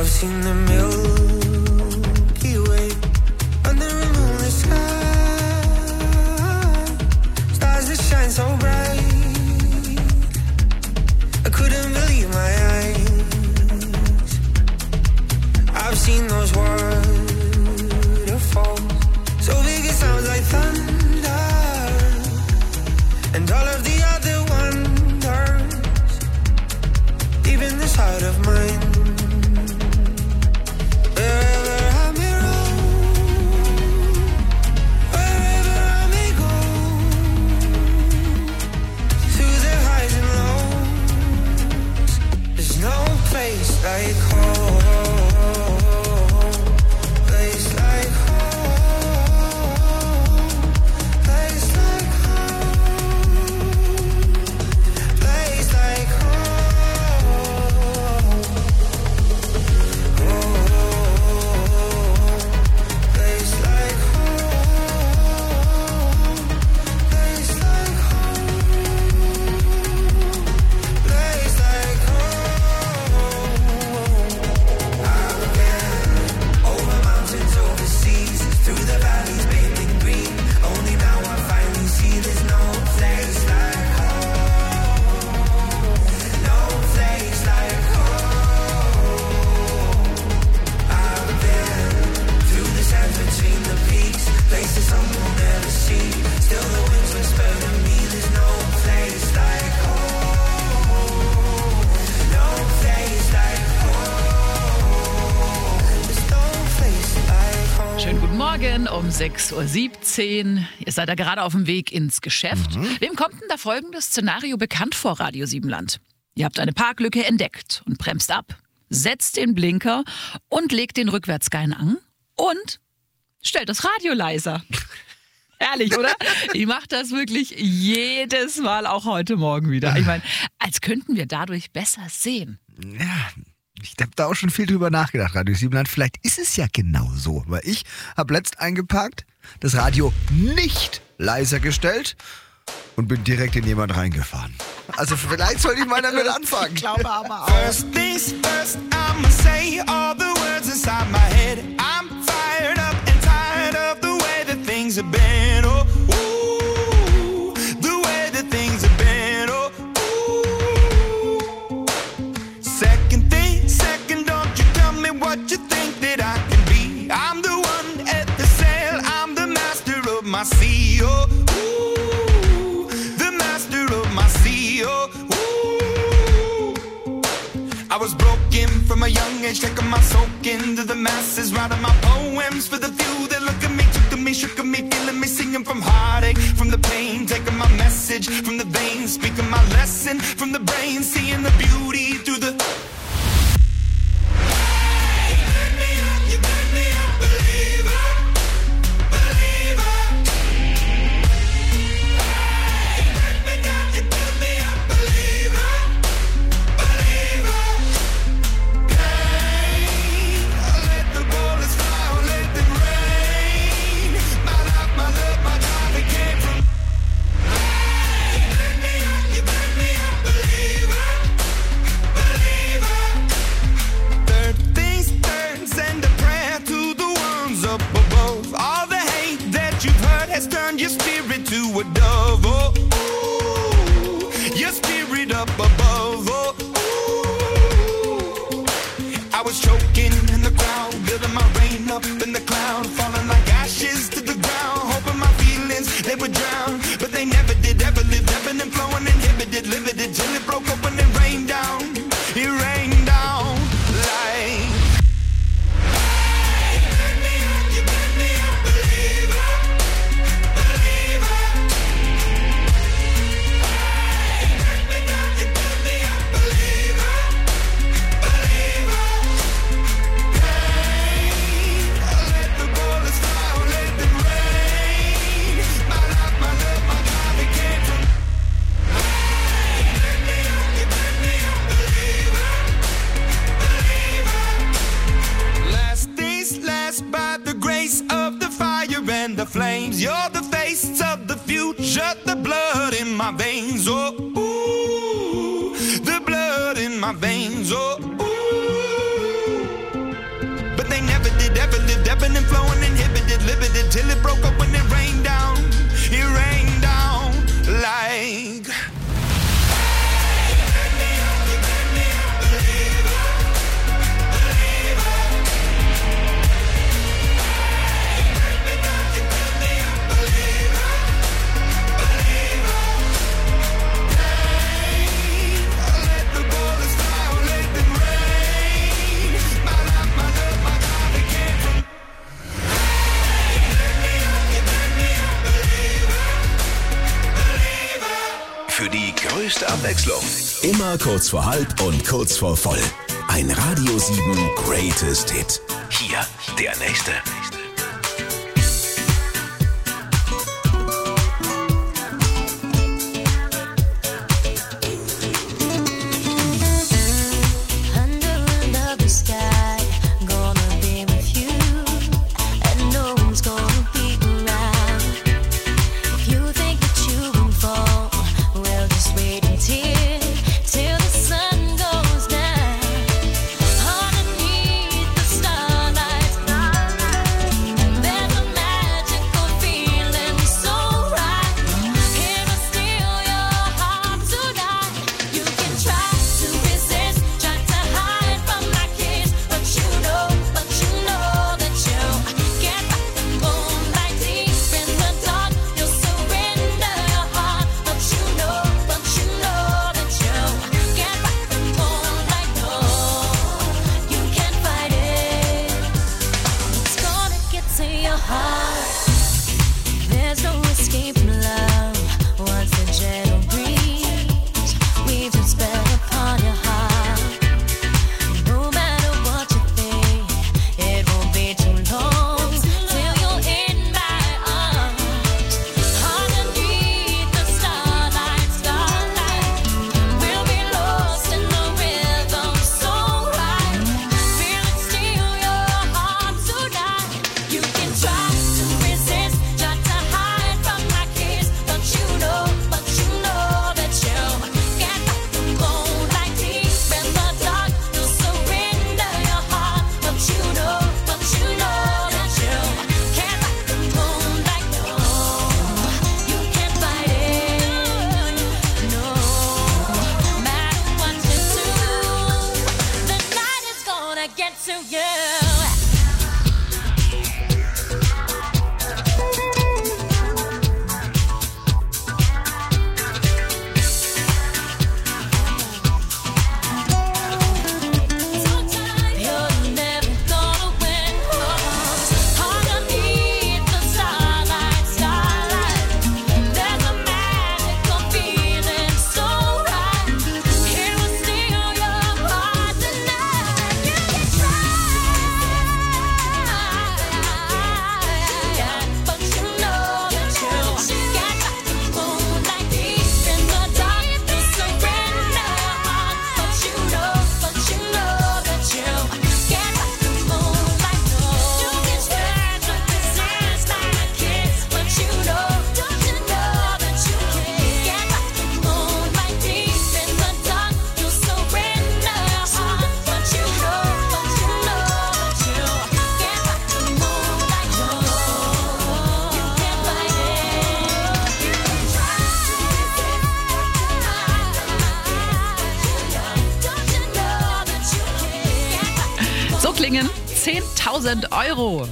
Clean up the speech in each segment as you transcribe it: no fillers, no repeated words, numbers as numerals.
I've seen the Milky Way under a moonlit sky, stars that shine so bright, I couldn't believe my eyes. I've seen those waterfalls, so big it sounds like thunder, and all of the other wonders deep in this heart of mine. Like home, place like home, place like home, place like home, place like home, place like home, place like home. Um 6.17 Uhr. Ihr seid da gerade auf dem Weg ins Geschäft. Wem kommt denn da folgendes Szenario bekannt vor, Radio Siebenland? Ihr habt eine Parklücke entdeckt und bremst ab, setzt den Blinker und legt den Rückwärtsgang an und stellt das Radio leiser. Ehrlich, oder? Ich mache das wirklich jedes Mal, auch heute Morgen wieder. Ich meine, als könnten wir dadurch besser sehen. Ja, ich habe da auch schon viel drüber nachgedacht, Radio Siebenland. Vielleicht ist es ja genau so, weil ich habe letzt eingeparkt, das Radio nicht leiser gestellt und bin direkt in jemand reingefahren. Also vielleicht sollte ich mal damit anfangen. Ich glaube aber auch. First things first, I'ma say all the words inside my head. I'm fired up and tired of the way that things have been. Oh, ooh, the way that things have been. Oh, ooh. Second thing, second, don't you tell me what you think that I can be. I'm the one at the sail, I'm the master of my sea. Oh, ooh, the master of my sea. Oh, ooh. I was broken from a young age, taking my soak into the masses, writing my poems for the few that look at me, took to me, shook at me, feeling me, singing from heartache, from the pain, taking my message from the veins, speaking my lesson from the brain, seeing the beauty through the. Has turned your spirit to a dove, oh, ooh, your spirit up above, oh, ooh. I was choking in the crowd, building my rain up in the cloud, falling like ashes to the ground, hoping my feelings, they would drown, but they never did, ever lived, ebbing and flowing, inhibited, limited, till it broke open and rained down, it rained down like. The flames, you're the face of the future, the blood in my veins, oh, ooh, the blood in my veins, oh, ooh. flow uninhibited, limited till it broke up when it rained down. It rained down like. Für die größte Abwechslung. Immer kurz vor halb und kurz vor voll. Ein Radio 7 Greatest Hit. Hier der nächste. klingen 10.000 €.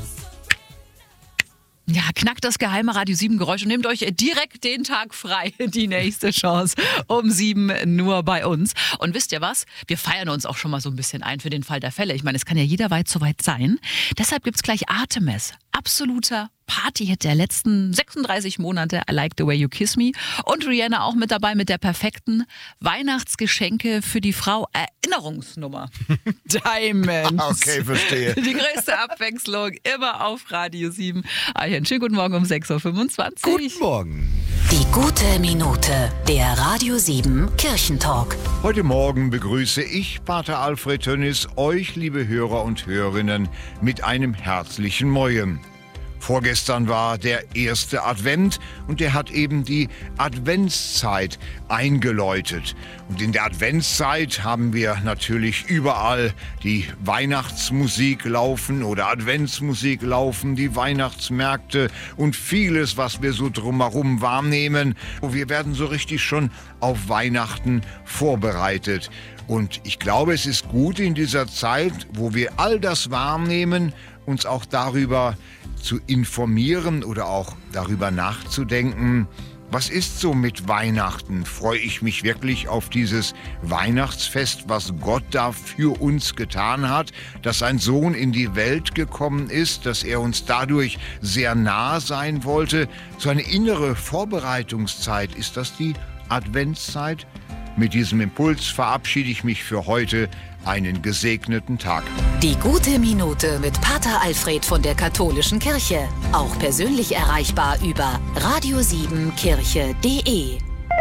Ja, knackt das geheime Radio 7 Geräusch und nehmt euch direkt den Tag frei. Die nächste Chance um 7 nur bei uns. Und wisst ihr was? Wir feiern uns auch schon mal so ein bisschen ein für den Fall der Fälle. Ich meine, es kann ja jeder weit so weit sein. Deshalb gibt's gleich Artemis. Absoluter Partyhit der letzten 36 Monate. I Like the Way You Kiss Me. Und Rihanna auch mit dabei mit der perfekten Weihnachtsgeschenke für die Frau Erinnerungsnummer. Diamonds. Okay, verstehe. Die größte Abwechslung immer auf Radio 7. Einen schönen guten Morgen um 6.25 Uhr. Guten Morgen. Die gute Minute, der Radio 7 Kirchentalk. Heute Morgen begrüße ich, Pater Alfred Tönnis, euch, liebe Hörer und Hörerinnen, mit einem herzlichen Moin. Vorgestern war der erste Advent und der hat eben die Adventszeit eingeläutet. Und in der Adventszeit haben wir natürlich überall die Weihnachtsmusik laufen oder Adventsmusik laufen, die Weihnachtsmärkte und vieles, was wir so drumherum wahrnehmen. Und wir werden so richtig schon auf Weihnachten vorbereitet. Und ich glaube, es ist gut in dieser Zeit, wo wir all das wahrnehmen, uns auch darüber zu informieren oder auch darüber nachzudenken, was ist so mit Weihnachten? Freue ich mich wirklich auf dieses Weihnachtsfest, was Gott da für uns getan hat, dass sein Sohn in die Welt gekommen ist, dass er uns dadurch sehr nah sein wollte? So eine innere Vorbereitungszeit, ist das die Adventszeit? Mit diesem Impuls verabschiede ich mich für heute. Einen gesegneten Tag. Die gute Minute mit Pater Alfred von der Katholischen Kirche. Auch persönlich erreichbar über radio7kirche.de.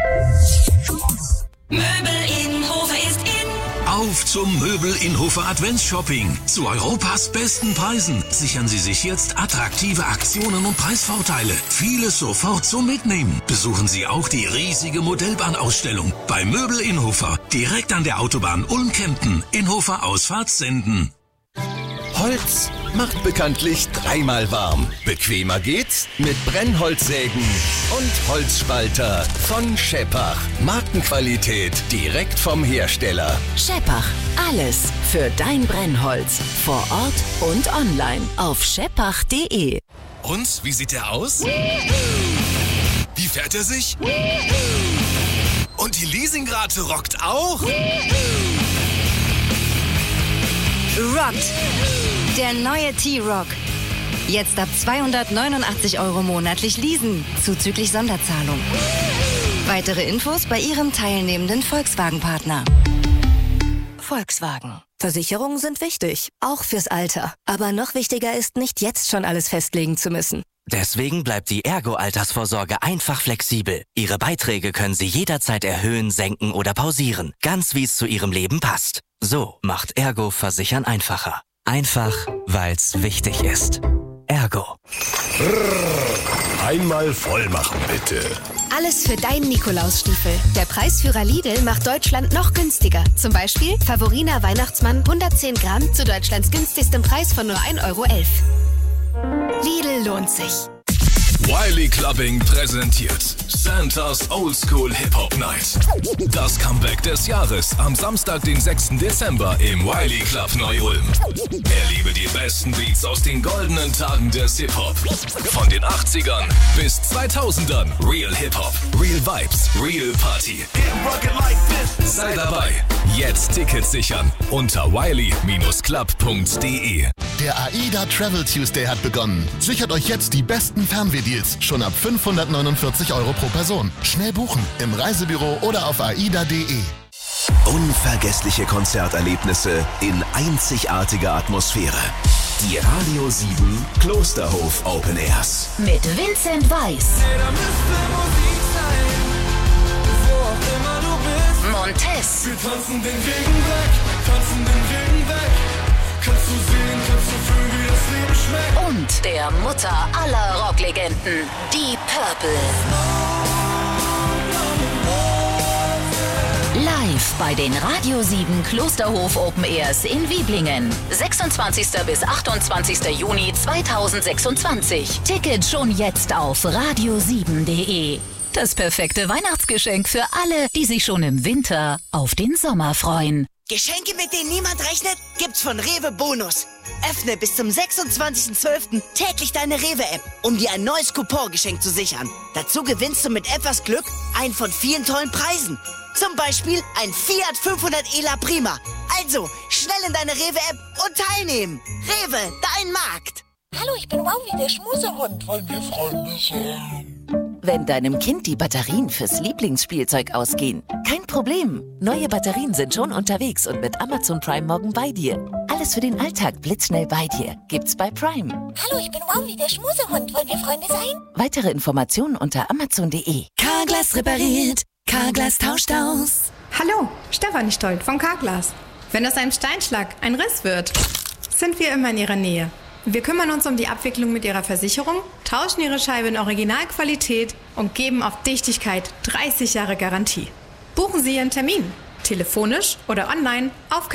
Möbel in Hofe ist in. Auf zum Möbel-Inhofer Adventsshopping. Zu Europas besten Preisen sichern Sie sich jetzt attraktive Aktionen und Preisvorteile. Vieles sofort zum Mitnehmen. Besuchen Sie auch die riesige Modellbahnausstellung bei Möbel-Inhofer. Direkt an der Autobahn Ulm-Kempten. Inhofer Ausfahrt Senden. Holz macht bekanntlich dreimal warm. Bequemer geht's mit Brennholzsägen und Holzspalter von Scheppach. Markenqualität direkt vom Hersteller. Scheppach. Alles für dein Brennholz. Vor Ort und online auf scheppach.de. Und, wie sieht er aus? Wie fährt er sich? Und die Leasingrate rockt auch? Rockt. Der neue T-Rock. Jetzt ab 289 € monatlich leasen, zuzüglich Sonderzahlung. Weitere Infos bei Ihrem teilnehmenden Volkswagen-Partner. Volkswagen. Versicherungen sind wichtig, auch fürs Alter. Aber noch wichtiger ist, nicht jetzt schon alles festlegen zu müssen. Deswegen bleibt die Ergo-Altersvorsorge einfach flexibel. Ihre Beiträge können Sie jederzeit erhöhen, senken oder pausieren. Ganz wie es zu Ihrem Leben passt. So macht Ergo Versichern einfacher. Einfach, weil's wichtig ist. Ergo. Einmal voll machen, bitte. Alles für deinen Nikolausstiefel. Der Preisführer Lidl macht Deutschland noch günstiger. Zum Beispiel Favorina Weihnachtsmann 110 Gramm zu Deutschlands günstigstem Preis von nur 1,11 €. Lidl lohnt sich. Wiley Clubbing präsentiert Santas Oldschool Hip-Hop Night. Das Comeback des Jahres am Samstag, den 6. Dezember im Wiley Club Neu-Ulm. Erlebe die besten Beats aus den goldenen Tagen des Hip-Hop. Von den 80ern bis 2000ern. Real Hip-Hop, Real Vibes, Real Party. Sei dabei. Jetzt Tickets sichern unter wiley-club.de. Der AIDA Travel Tuesday hat begonnen. Sichert euch jetzt die besten Fernwehdeals schon ab 549 € pro Person. Schnell buchen im Reisebüro oder auf aida.de. Unvergessliche Konzerterlebnisse in einzigartiger Atmosphäre. Die Radio 7 Klosterhof Open Airs. Mit Vincent Weiss. Montes. Wir tanzen den Regen weg, tanzen den Regen weg. Kannst du sehen, kannst du fühlen, wie das Leben schmeckt. Und der Mutter aller Rocklegenden, Deep Purple. Live bei den Radio 7 Klosterhof Open Airs in Wiblingen. 26. bis 28. Juni 2026. Ticket schon jetzt auf radio7.de. Das perfekte Weihnachtsgeschenk für alle, die sich schon im Winter auf den Sommer freuen. Geschenke, mit denen niemand rechnet, gibt's von Rewe Bonus. Öffne bis zum 26.12. täglich deine Rewe-App, um dir ein neues Coupon-Geschenk zu sichern. Dazu gewinnst du mit etwas Glück einen von vielen tollen Preisen. Zum Beispiel ein Fiat 500 Ela Prima. Also, schnell in deine Rewe-App und teilnehmen. Rewe, dein Markt. Hallo, ich bin Wowi, der Schmusehund. Wollen wir Freunde sein? Wenn deinem Kind die Batterien fürs Lieblingsspielzeug ausgehen, kein Problem. Neue Batterien sind schon unterwegs und mit Amazon Prime morgen bei dir. Alles für den Alltag blitzschnell bei dir. Gibt's bei Prime. Hallo, ich bin Wowi, der Schmusehund. Wollen wir Freunde sein? Weitere Informationen unter amazon.de. Carglass repariert. Carglass tauscht aus. Hallo, Stefanie Stolt von Carglass. Wenn aus einem Steinschlag ein Riss wird, sind wir immer in Ihrer Nähe. Wir kümmern uns um die Abwicklung mit Ihrer Versicherung, tauschen Ihre Scheibe in Originalqualität und geben auf Dichtigkeit 30 Jahre Garantie. Buchen Sie Ihren Termin, telefonisch oder online auf